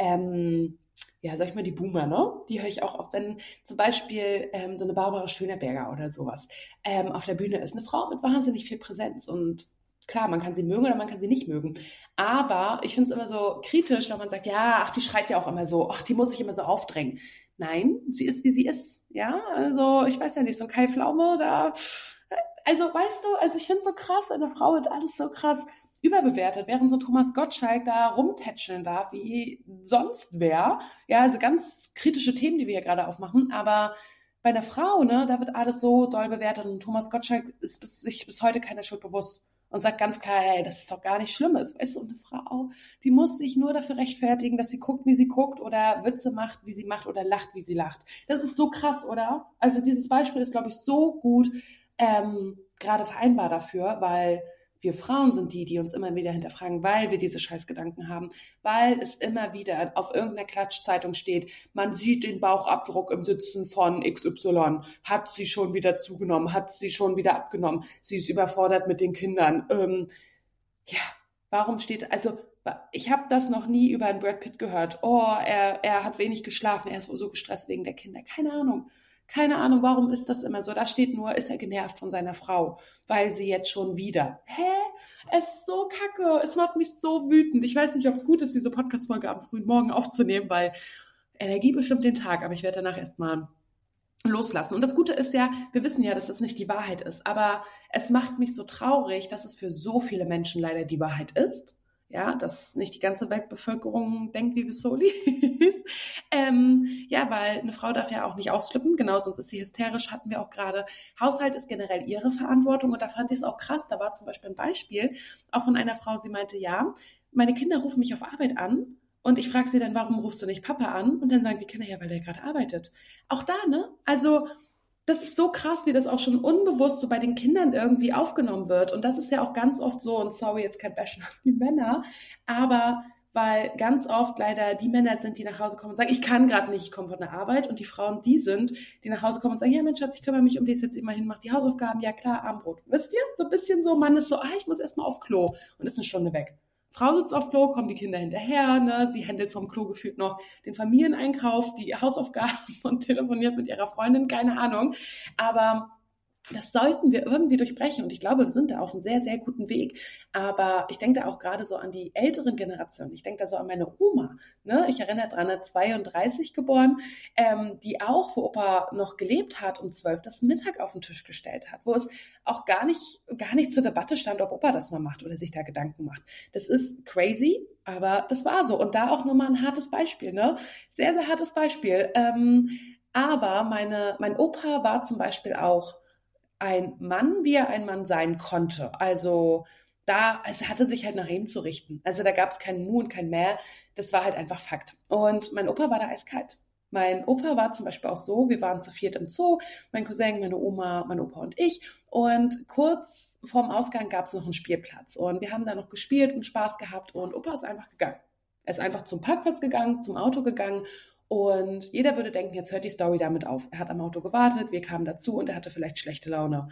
ähm, ja, sag ich mal, die Boomer, ne? Die höre ich auch oft, wenn zum Beispiel ähm, so eine Barbara Schöneberger oder sowas ähm, auf der Bühne ist. Eine Frau mit wahnsinnig viel Präsenz und klar, man kann sie mögen oder man kann sie nicht mögen. Aber ich finde es immer so kritisch, wenn man sagt, ja, ach, die schreit ja auch immer so, ach, die muss sich immer so aufdrängen. Nein, sie ist, wie sie ist, ja? Also, ich weiß ja nicht, so ein Kai Pflaume, da, also, weißt du, also ich finde es so krass, wenn eine Frau wird alles so krass überbewertet, während so Thomas Gottschalk da rumtätscheln darf, wie sonst wer. Ja, also ganz kritische Themen, die wir hier gerade aufmachen, aber bei einer Frau, ne, da wird alles so doll bewertet und Thomas Gottschalk ist bis, sich bis heute keiner Schuld bewusst und sagt ganz klar, hey, das ist doch gar nicht Schlimmes, weißt du, und eine Frau, die muss sich nur dafür rechtfertigen, dass sie guckt, wie sie guckt oder Witze macht, wie sie macht oder lacht, wie sie lacht. Das ist so krass, oder? Also dieses Beispiel ist, glaube ich, so gut ähm, gerade vereinbar dafür, weil wir Frauen sind die, die uns immer wieder hinterfragen, weil wir diese Scheißgedanken haben, weil es immer wieder auf irgendeiner Klatschzeitung steht, man sieht den Bauchabdruck im Sitzen von X Y, hat sie schon wieder zugenommen, hat sie schon wieder abgenommen, sie ist überfordert mit den Kindern. Ähm, ja, warum steht, also ich habe das noch nie über einen Brad Pitt gehört, oh, er, er hat wenig geschlafen, er ist so gestresst wegen der Kinder, keine Ahnung. Keine Ahnung, warum ist das immer so? Da steht nur, ist er genervt von seiner Frau, weil sie jetzt schon wieder. Hä? Es ist so kacke. Es macht mich so wütend. Ich weiß nicht, ob es gut ist, diese Podcast-Folge am frühen Morgen aufzunehmen, weil Energie bestimmt den Tag, aber ich werde danach erstmal loslassen. Und das Gute ist ja, wir wissen ja, dass das nicht die Wahrheit ist, aber es macht mich so traurig, dass es für so viele Menschen leider die Wahrheit ist. Ja, dass nicht die ganze Weltbevölkerung denkt, wie Vissolis. ähm, ja, weil eine Frau darf ja auch nicht ausflippen, genau, sonst ist sie hysterisch, hatten wir auch gerade. Haushalt ist generell ihre Verantwortung und da fand ich es auch krass, da war zum Beispiel ein Beispiel, auch von einer Frau, sie meinte, ja, meine Kinder rufen mich auf Arbeit an und ich frage sie dann, warum rufst du nicht Papa an? Und dann sagen die Kinder, ja, weil der gerade arbeitet. Auch da, ne, also das ist so krass, wie das auch schon unbewusst so bei den Kindern irgendwie aufgenommen wird. Und das ist ja auch ganz oft so, und sorry, jetzt kein Bashen auf die Männer, aber weil ganz oft leider die Männer sind, die nach Hause kommen und sagen, ich kann gerade nicht, ich komme von der Arbeit. Und die Frauen, die sind, die nach Hause kommen und sagen, ja Mensch, Schatz, ich kümmere mich um die, jetzt immerhin, mach die Hausaufgaben, ja klar, Armbrot. Wisst ihr? So ein bisschen so, Mann ist so, ah, ich muss erstmal auf Klo und ist eine Stunde weg. Frau sitzt auf Klo, kommen die Kinder hinterher, ne? Sie händelt vom Klo gefühlt noch den Familieneinkauf, die Hausaufgaben und telefoniert mit ihrer Freundin, keine Ahnung. Aber das sollten wir irgendwie durchbrechen und ich glaube, wir sind da auf einem sehr, sehr guten Weg. Aber ich denke da auch gerade so an die älteren Generationen. Ich denke da so an meine Oma. Ne? Ich erinnere daran, zweiunddreißig geboren, ähm, die auch, wo Opa noch gelebt hat, um zwölf das Mittag auf den Tisch gestellt hat, wo es auch gar nicht, gar nicht zur Debatte stand, ob Opa das mal macht oder sich da Gedanken macht. Das ist crazy, aber das war so. Und da auch nur mal ein hartes Beispiel. Ne? Sehr, sehr hartes Beispiel. Ähm, aber meine, mein Opa war zum Beispiel auch ein Mann, wie er ein Mann sein konnte. Also da, es hatte sich halt nach ihm zu richten. Also da gab es kein Mu und kein Mehr. Das war halt einfach Fakt. Und mein Opa war da eiskalt. Mein Opa war zum Beispiel auch so, wir waren zu viert im Zoo, mein Cousin, meine Oma, mein Opa und ich. Und kurz vorm Ausgang gab es noch einen Spielplatz. Und wir haben da noch gespielt und Spaß gehabt. Und Opa ist einfach gegangen. Er ist einfach zum Parkplatz gegangen, zum Auto gegangen. Und jeder würde denken, jetzt hört die Story damit auf. Er hat am Auto gewartet, wir kamen dazu und er hatte vielleicht schlechte Laune.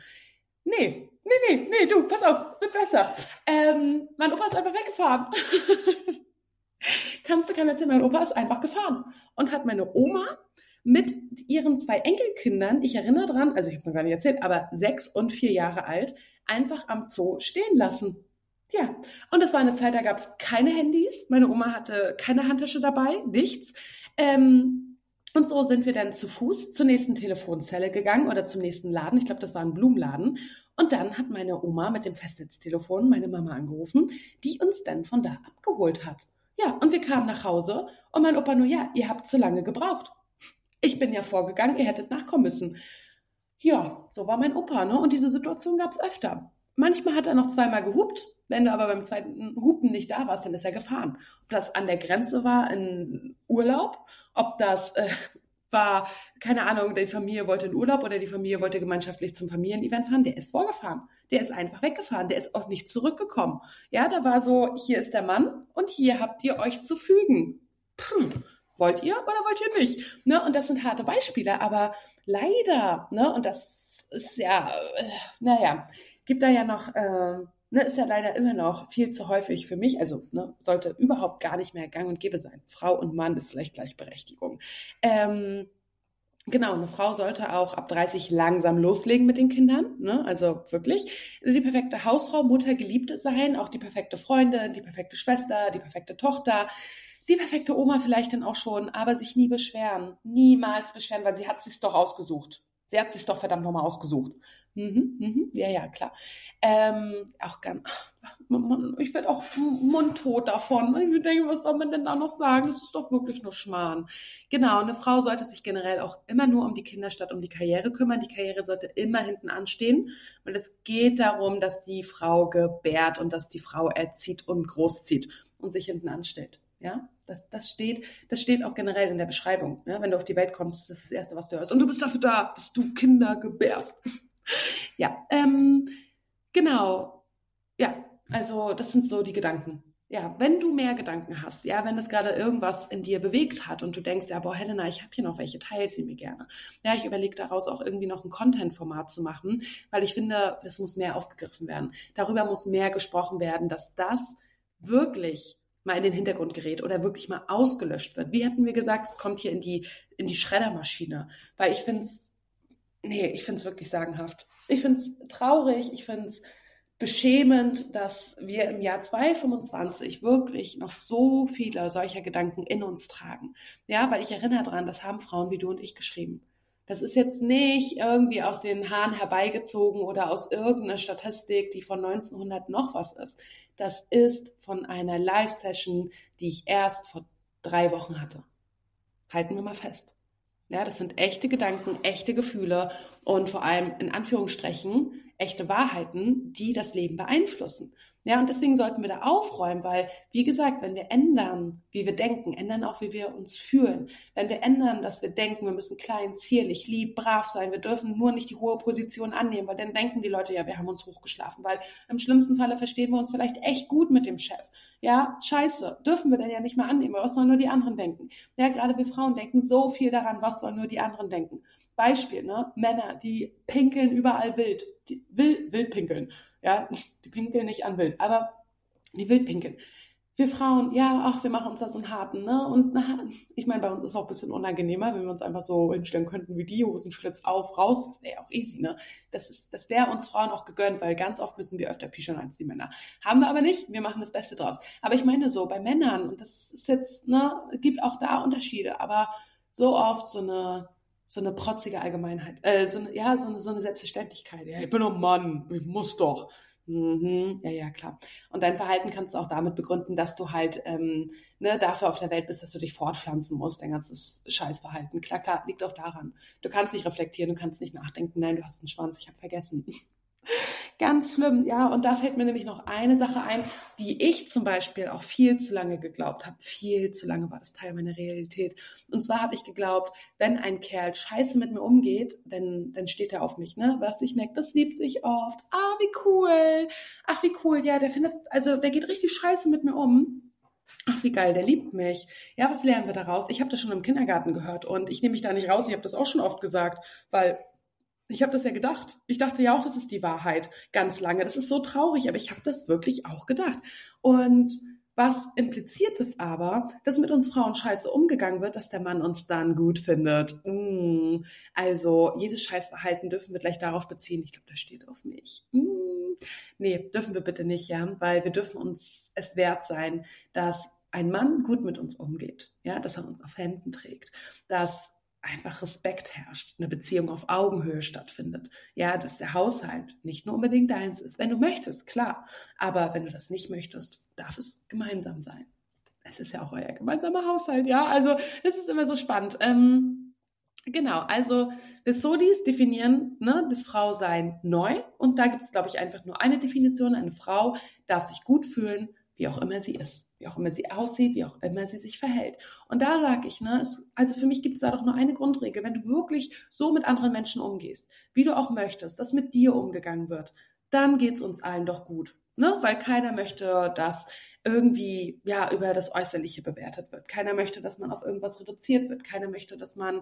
Nee, nee, nee, nee, du, pass auf, wird besser. Ähm, mein Opa ist einfach weggefahren. Kannst du keinem erzählen, mein Opa ist einfach gefahren und hat meine Oma mit ihren zwei Enkelkindern, ich erinnere dran, also ich habe es noch gar nicht erzählt, aber sechs und vier Jahre alt, einfach am Zoo stehen lassen. Ja, und das war eine Zeit, da gab es keine Handys. Meine Oma hatte keine Handtasche dabei, nichts. Ähm, und so sind wir dann zu Fuß zur nächsten Telefonzelle gegangen oder zum nächsten Laden. Ich glaube, das war ein Blumenladen. Und dann hat meine Oma mit dem Festnetztelefon meine Mama angerufen, die uns dann von da abgeholt hat. Ja, und wir kamen nach Hause und mein Opa nur, ja, ihr habt zu lange gebraucht. Ich bin ja vorgegangen, ihr hättet nachkommen müssen. Ja, so war mein Opa, ne? Und diese Situation gab es öfter. Manchmal hat er noch zweimal gehupt. Wenn du aber beim zweiten Hupen nicht da warst, dann ist er gefahren. Ob das an der Grenze war in Urlaub, ob das äh, war, keine Ahnung, die Familie wollte in Urlaub oder die Familie wollte gemeinschaftlich zum Familienevent fahren, der ist vorgefahren. Der ist einfach weggefahren. Der ist auch nicht zurückgekommen. Ja, da war so, hier ist der Mann und hier habt ihr euch zu fügen. Puh, wollt ihr oder wollt ihr nicht? Ne? Und das sind harte Beispiele, aber leider, ne, und das ist ja, äh, naja, gibt da ja noch, äh, ne, ist ja leider immer noch viel zu häufig für mich, also ne, sollte überhaupt gar nicht mehr gang und gäbe sein. Frau und Mann ist gleich Gleichberechtigung. Ähm, genau, eine Frau sollte auch ab dreißig langsam loslegen mit den Kindern, ne, also wirklich die perfekte Hausfrau, Mutter, Geliebte sein, auch die perfekte Freundin, die perfekte Schwester, die perfekte Tochter, die perfekte Oma vielleicht dann auch schon, aber sich nie beschweren, niemals beschweren, weil sie hat es sich doch ausgesucht. Sie hat sich doch verdammt nochmal ausgesucht. Mhm, mhm, ja, ja, klar. Ähm, auch ganz, ich werde auch mundtot davon. Ich denke, was soll man denn da noch sagen? Das ist doch wirklich nur Schmarrn. Genau, eine Frau sollte sich generell auch immer nur um die Kinder statt um die Karriere kümmern. Die Karriere sollte immer hinten anstehen, weil es geht darum, dass die Frau gebärt und dass die Frau erzieht und großzieht und sich hinten anstellt. Ja, das, das steht, das steht auch generell in der Beschreibung. Ja, wenn du auf die Welt kommst, das ist das Erste, was du hörst. Und du bist dafür da, dass du Kinder gebärst. Ja, ähm, genau. Ja, also das sind so die Gedanken. Ja, wenn du mehr Gedanken hast, ja, wenn das gerade irgendwas in dir bewegt hat und du denkst, ja, boah, Helena, ich habe hier noch welche, teil sie mir gerne. Ja, ich überlege daraus auch irgendwie noch ein Content-Format zu machen, weil ich finde, das muss mehr aufgegriffen werden. Darüber muss mehr gesprochen werden, dass das wirklich mal in den Hintergrund gerät oder wirklich mal ausgelöscht wird. Wie hatten wir gesagt, es kommt hier in die, in die Schreddermaschine. Weil ich finde es, nee, ich finde es wirklich sagenhaft. Ich finde es traurig, ich finde es beschämend, dass wir im Jahr zweitausendfünfundzwanzig wirklich noch so viele solcher Gedanken in uns tragen. Ja, weil ich erinnere daran, das haben Frauen wie du und ich geschrieben. Das ist jetzt nicht irgendwie aus den Haaren herbeigezogen oder aus irgendeiner Statistik, die von neunzehnhundert noch was ist. Das ist von einer Live-Session, die ich erst vor drei Wochen hatte. Halten wir mal fest. Ja, das sind echte Gedanken, echte Gefühle und vor allem in Anführungsstrichen echte Wahrheiten, die das Leben beeinflussen. Ja, und deswegen sollten wir da aufräumen, weil, wie gesagt, wenn wir ändern, wie wir denken, ändern auch, wie wir uns fühlen. Wenn wir ändern, dass wir denken, wir müssen klein, zierlich, lieb, brav sein, wir dürfen nur nicht die hohe Position annehmen, weil dann denken die Leute, ja, wir haben uns hochgeschlafen, weil im schlimmsten Falle verstehen wir uns vielleicht echt gut mit dem Chef. Ja, scheiße, dürfen wir denn ja nicht mehr annehmen, weil was sollen nur die anderen denken? Ja, gerade wir Frauen denken so viel daran, was sollen nur die anderen denken. Beispiel, ne, Männer, die pinkeln überall wild, die wild, wild pinkeln. Ja, die pinkeln nicht an wild, aber die wild pinkeln. Wir Frauen, ja, ach, wir machen uns da so einen harten, ne? Und na, ich meine, bei uns ist es auch ein bisschen unangenehmer, wenn wir uns einfach so hinstellen könnten wie die, Hosenschlitz auf, raus, das wäre auch easy, ne? Das ist, das wäre uns Frauen auch gegönnt, weil ganz oft müssen wir öfter pischern als die Männer. Haben wir aber nicht, wir machen das Beste draus. Aber ich meine so, bei Männern, und das ist jetzt, ne, gibt auch da Unterschiede, aber so oft so eine, so eine protzige Allgemeinheit, äh, so eine, ja, so eine, so eine Selbstverständlichkeit. Ja, ich bin doch Mann, ich muss doch. Mhm, ja, ja, klar. Und dein Verhalten kannst du auch damit begründen, dass du halt ähm, ne, dafür auf der Welt bist, dass du dich fortpflanzen musst, dein ganzes Scheißverhalten. Klar, klar, liegt auch daran. Du kannst nicht reflektieren, du kannst nicht nachdenken, nein, du hast einen Schwanz, ich habe vergessen. Ganz schlimm, ja, und da fällt mir nämlich noch eine Sache ein, die ich zum Beispiel auch viel zu lange geglaubt habe. Viel zu lange war das Teil meiner Realität. Und zwar habe ich geglaubt, wenn ein Kerl scheiße mit mir umgeht, dann, dann steht er auf mich, ne? Was sich neckt, das liebt sich oft. Ah, wie cool. Ach, wie cool, ja, der findet, also der geht richtig scheiße mit mir um. Ach, wie geil, der liebt mich. Ja, was lernen wir daraus? Ich habe das schon im Kindergarten gehört und ich nehme mich da nicht raus, ich habe das auch schon oft gesagt, weil ich habe das ja gedacht. Ich dachte ja auch, das ist die Wahrheit ganz lange. Das ist so traurig, aber ich habe das wirklich auch gedacht. Und was impliziert es aber, dass mit uns Frauen scheiße umgegangen wird, dass der Mann uns dann gut findet? Mm. Also jedes Scheißverhalten dürfen wir gleich darauf beziehen. Ich glaube, das steht auf mich. Mm. Nee, dürfen wir bitte nicht, ja, weil wir dürfen uns es wert sein, dass ein Mann gut mit uns umgeht, ja, dass er uns auf Händen trägt, dass einfach Respekt herrscht, eine Beziehung auf Augenhöhe stattfindet. Ja, dass der Haushalt nicht nur unbedingt deins ist. Wenn du möchtest, klar. Aber wenn du das nicht möchtest, darf es gemeinsam sein. Es ist ja auch euer gemeinsamer Haushalt, ja. Also es ist immer so spannend. Ähm, genau, also wir Solis definieren ne, das Frausein neu. Und da gibt es, glaube ich, einfach nur eine Definition. Eine Frau darf sich gut fühlen, wie auch immer sie ist. Wie auch immer sie aussieht, wie auch immer sie sich verhält. Und da sage ich, ne, es, also für mich gibt es da doch nur eine Grundregel. Wenn du wirklich so mit anderen Menschen umgehst, wie du auch möchtest, dass mit dir umgegangen wird, dann geht es uns allen doch gut. Ne? Weil keiner möchte, dass irgendwie ja über das Äußerliche bewertet wird. Keiner möchte, dass man auf irgendwas reduziert wird. Keiner möchte, dass man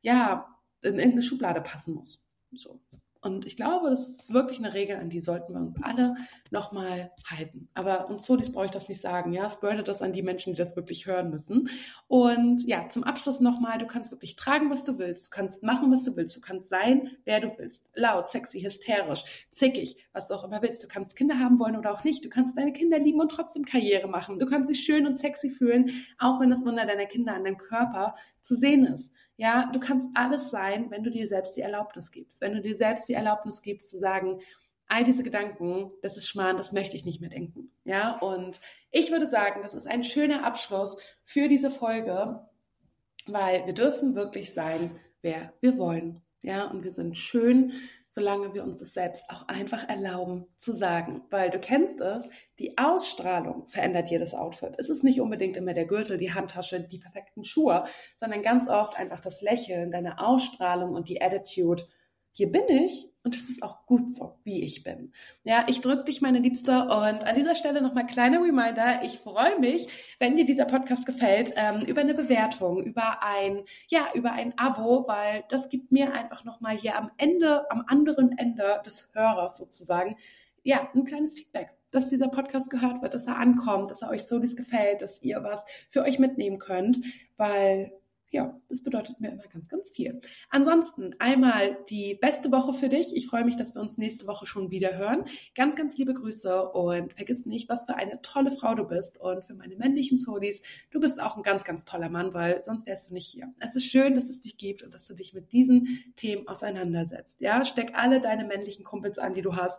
ja in irgendeine Schublade passen muss. So. Und ich glaube, das ist wirklich eine Regel, an die sollten wir uns alle nochmal halten. Aber uns Solis brauche ich das nicht sagen. Ja, es bedeutet das an die Menschen, die das wirklich hören müssen. Und ja, zum Abschluss nochmal, du kannst wirklich tragen, was du willst. Du kannst machen, was du willst. Du kannst sein, wer du willst. Laut, sexy, hysterisch, zickig, was du auch immer willst. Du kannst Kinder haben wollen oder auch nicht. Du kannst deine Kinder lieben und trotzdem Karriere machen. Du kannst dich schön und sexy fühlen, auch wenn das Wunder deiner Kinder an deinem Körper zu sehen ist. Ja, du kannst alles sein, wenn du dir selbst die Erlaubnis gibst. Wenn du dir selbst die Erlaubnis gibst, zu sagen, all diese Gedanken, das ist Schmarrn, das möchte ich nicht mehr denken. Ja, und ich würde sagen, das ist ein schöner Abschluss für diese Folge, weil wir dürfen wirklich sein, wer wir wollen. Ja, und wir sind schön, solange wir uns das selbst auch einfach erlauben zu sagen. Weil du kennst es, die Ausstrahlung verändert jedes Outfit. Es ist nicht unbedingt immer der Gürtel, die Handtasche, die perfekten Schuhe, sondern ganz oft einfach das Lächeln, deine Ausstrahlung und die Attitude. Hier bin ich und es ist auch gut so, wie ich bin. Ja, ich drücke dich, meine Liebste, und an dieser Stelle nochmal kleiner Reminder, ich freue mich, wenn dir dieser Podcast gefällt, ähm, über eine Bewertung, über ein, ja, über ein Abo, weil das gibt mir einfach nochmal hier am Ende, am anderen Ende des Hörers sozusagen, ja, ein kleines Feedback, dass dieser Podcast gehört wird, dass er ankommt, dass er euch Solis gefällt, dass ihr was für euch mitnehmen könnt, weil ja, das bedeutet mir immer ganz, ganz viel. Ansonsten einmal die beste Woche für dich. Ich freue mich, dass wir uns nächste Woche schon wieder hören. Ganz, ganz liebe Grüße und vergiss nicht, was für eine tolle Frau du bist. Und für meine männlichen Solis, du bist auch ein ganz, ganz toller Mann, weil sonst wärst du nicht hier. Es ist schön, dass es dich gibt und dass du dich mit diesen Themen auseinandersetzt. Ja, steck alle deine männlichen Kumpels an, die du hast.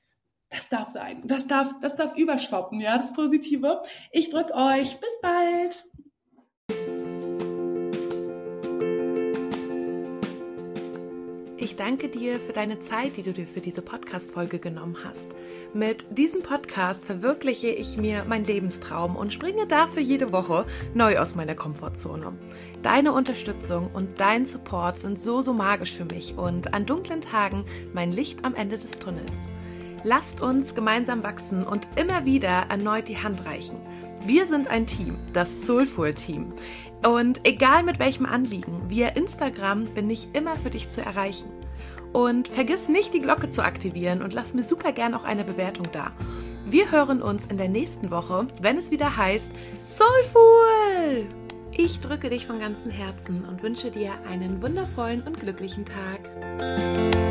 Das darf sein. Das darf, das darf überschwappen, ja, das Positive. Ich drücke euch. Bis bald. Ich danke dir für deine Zeit, die du dir für diese Podcast-Folge genommen hast. Mit diesem Podcast verwirkliche ich mir meinen Lebenstraum und springe dafür jede Woche neu aus meiner Komfortzone. Deine Unterstützung und dein Support sind so, so magisch für mich und an dunklen Tagen mein Licht am Ende des Tunnels. Lasst uns gemeinsam wachsen und immer wieder erneut die Hand reichen. Wir sind ein Team, das Soulful-Team. Und egal mit welchem Anliegen, via Instagram bin ich immer für dich zu erreichen. Und vergiss nicht, die Glocke zu aktivieren und lass mir super gern auch eine Bewertung da. Wir hören uns in der nächsten Woche, wenn es wieder heißt Soulful! Ich drücke dich von ganzem Herzen und wünsche dir einen wundervollen und glücklichen Tag.